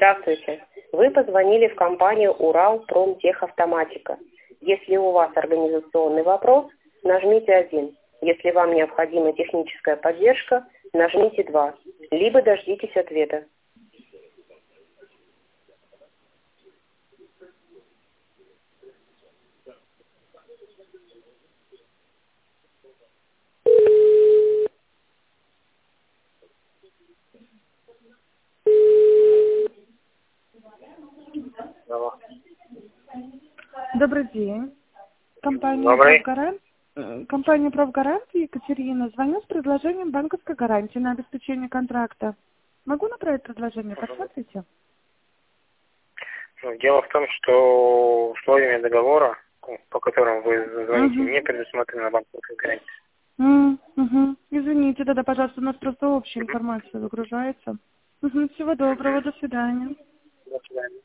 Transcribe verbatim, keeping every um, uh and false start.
Здравствуйте. Вы позвонили в компанию «Урал-Промтехавтоматика». Если у вас организационный вопрос, нажмите один. Если вам необходима техническая поддержка, нажмите два. Либо дождитесь ответа. Алло. Добрый день. Компания Добрый. «Правгарант». э, Компания «Правгарант», Екатерина. Звоню с предложением банковской гарантии на обеспечение контракта. Могу направить предложение? Посмотрите. Ну, дело в том, что условиями договора, по которым вы звоните, Угу. не предусмотрена банковская гарантия. М, Угу. Извините, тогда, пожалуйста, у нас просто общая информация выгружается. Угу. Всего доброго, до свидания. До свидания.